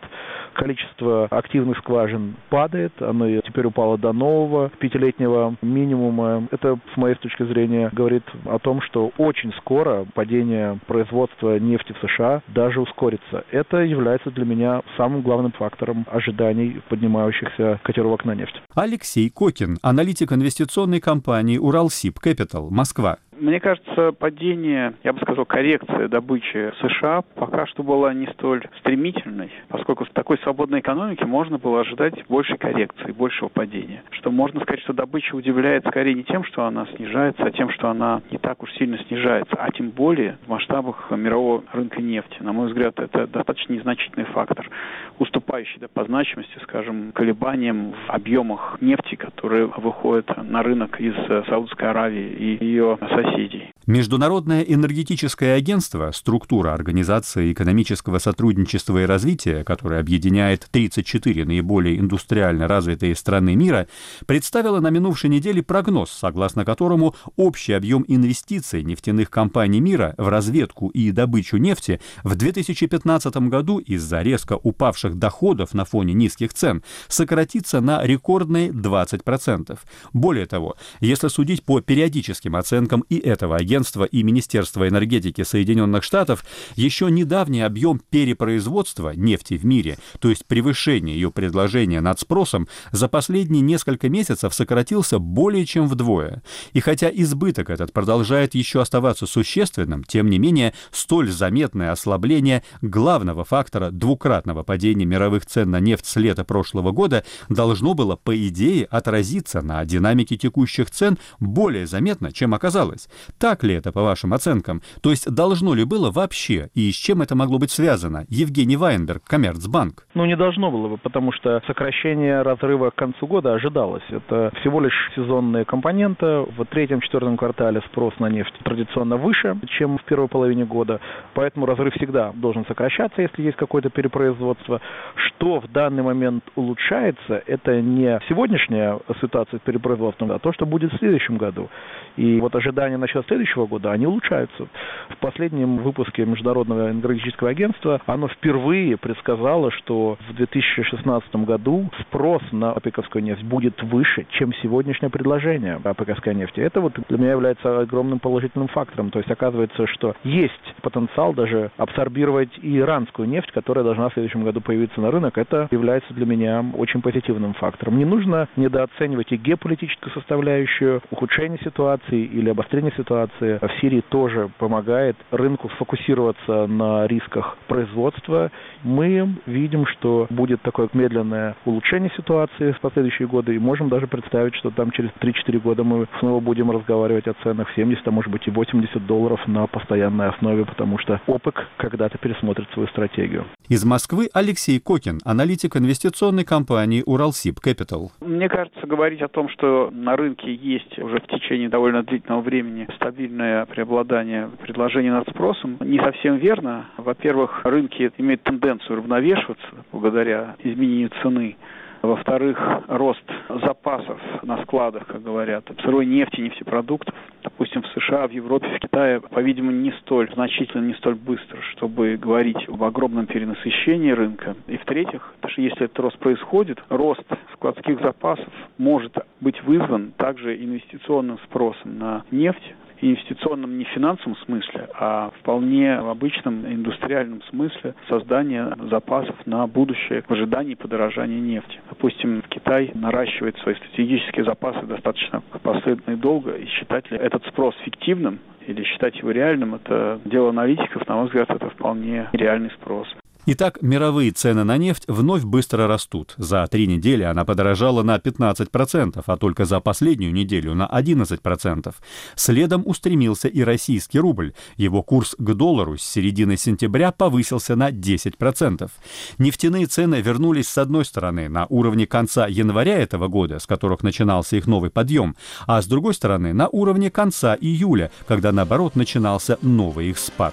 количество активных скважин падает, оно теперь упало до нового пятилетнего минимума. Это, с моей точки зрения, говорит о том, что очень скоро падение производства нефти в США даже ускорится. Это является для меня самым главным фактором ожиданий поднимающихся котировок на нефть. Алексей Кокин, аналитик инвестиционной компании «Уралсиб Кэпитал», Москва. Мне кажется, падение, я бы сказал, коррекция добычи США пока что была не столь стремительной, поскольку в такой свободной экономике можно было ожидать большей коррекции, большего падения. Что можно сказать, что добыча удивляет скорее не тем, что она снижается, а тем, что она не так уж сильно снижается, а тем более в масштабах мирового рынка нефти. На мой взгляд, это достаточно незначительный фактор, уступающий да, по значимости, скажем, колебаниям в объемах нефти, которые выходят на рынок из Саудовской Аравии и ее соседей. Международное энергетическое агентство, структура Организации экономического сотрудничества и развития, которая объединяет тридцать четыре наиболее индустриально развитые страны мира, представило на минувшей неделе прогноз, согласно которому общий объем инвестиций нефтяных компаний мира в разведку и добычу нефти в две тысячи пятнадцатом году из-за резко упавших доходов на фоне низких цен сократится на рекордные двадцать процентов. Более того, если судить по периодическим оценкам и этого агентства, и Министерства энергетики Соединенных Штатов, еще недавний объем перепроизводства нефти в мире, то есть превышение ее предложения над спросом, за последние несколько месяцев сократился более чем вдвое. И хотя избыток этот продолжает еще оставаться существенным, тем не менее, столь заметное ослабление главного фактора двукратного падения мировых цен на нефть с лета прошлого года должно было, по идее, отразиться на динамике текущих цен более заметно, чем оказалось. Так ли это, по вашим оценкам? То есть должно ли было вообще? И с чем это могло быть связано? Евгений Вайнберг, Коммерцбанк. Ну, не должно было бы, потому что сокращение разрыва к концу года ожидалось. Это всего лишь сезонная компонента. В третьем-четвертом квартале спрос на нефть традиционно выше, чем в первой половине года. Поэтому разрыв всегда должен сокращаться, если есть какое-то перепроизводство. Что в данный момент улучшается, это не сегодняшняя ситуация с перепроизводством, а то, что будет в следующем году. И вот ожидания насчет следующего года, они улучшаются. В последнем выпуске Международного энергетического агентства оно впервые предсказало, что в две тысячи шестнадцатом году спрос на опековскую нефть будет выше, чем сегодняшнее предложение опековской нефти. Это вот для меня является огромным положительным фактором. То есть оказывается, что есть потенциал даже абсорбировать и иранскую нефть, которая должна в следующем году появиться на рынок. Это является для меня очень позитивным фактором. Не нужно недооценивать и геополитическую составляющую, ухудшение ситуации или обострение ситуации в Сирии тоже помогает рынку сфокусироваться на рисках производства. Мы видим, что будет такое медленное улучшение ситуации в последующие годы, и можем даже представить, что там через три-четыре года мы снова будем разговаривать о ценах семьдесят, а может быть и восемьдесят долларов на постоянной основе, потому что ОПЕК когда-то пересмотрит свою стратегию. Из Москвы Алексей Кокин, аналитик инвестиционной компании «Уралсиб Кэпитал». Мне кажется, говорить о том, что на рынке есть уже в течение довольно длительного времени стабильное преобладание предложения над спросом, не совсем верно. Во-первых, рынки имеют тенденцию равновешиваться благодаря изменению цены. Во-вторых, рост запасов на складах, как говорят, сырой нефти, нефтепродуктов, допустим, в США, в Европе, в Китае, по-видимому, не столь значительно, не столь быстро, чтобы говорить об огромном перенасыщении рынка. И в-третьих, даже если этот рост происходит, рост складских запасов может быть вызван также инвестиционным спросом на нефть, инвестиционном не в финансовом смысле, а вполне в обычном индустриальном смысле создания запасов на будущее в ожидании подорожания нефти. Допустим, Китай наращивает свои стратегические запасы достаточно последовательно и долго, и считать ли этот спрос фиктивным или считать его реальным, это дело аналитиков, на мой взгляд, это вполне реальный спрос. Итак, мировые цены на нефть вновь быстро растут. За три недели она подорожала на пятнадцать процентов, а только за последнюю неделю на одиннадцать процентов. Следом устремился и российский рубль. Его курс к доллару с середины сентября повысился на десять процентов. Нефтяные цены вернулись с одной стороны на уровне конца января этого года, с которых начинался их новый подъем, а с другой стороны на уровне конца июля, когда наоборот начинался новый их спад.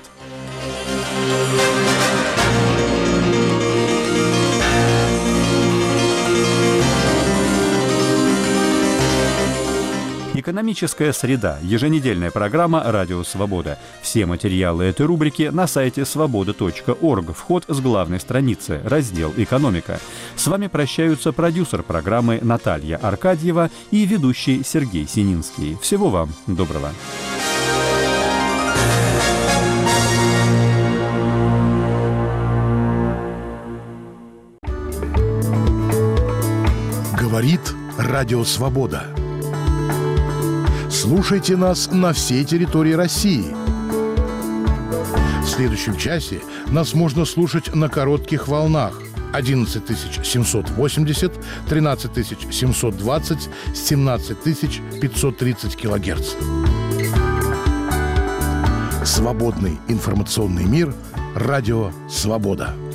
Экономическая среда. Еженедельная программа «Радио Свобода». Все материалы этой рубрики на сайте свобода точка орг. Вход с главной страницы. Раздел «Экономика». С вами прощаются продюсер программы Наталья Аркадьева и ведущий Сергей Сининский. Всего вам доброго. Говорит Радио Свобода. Слушайте нас на всей территории России. В следующем часе нас можно слушать на коротких волнах одиннадцать тысяч семьсот восемьдесят, тринадцать тысяч семьсот двадцать, семнадцать тысяч пятьсот тридцать килогерц. Свободный информационный мир. Радио Свобода.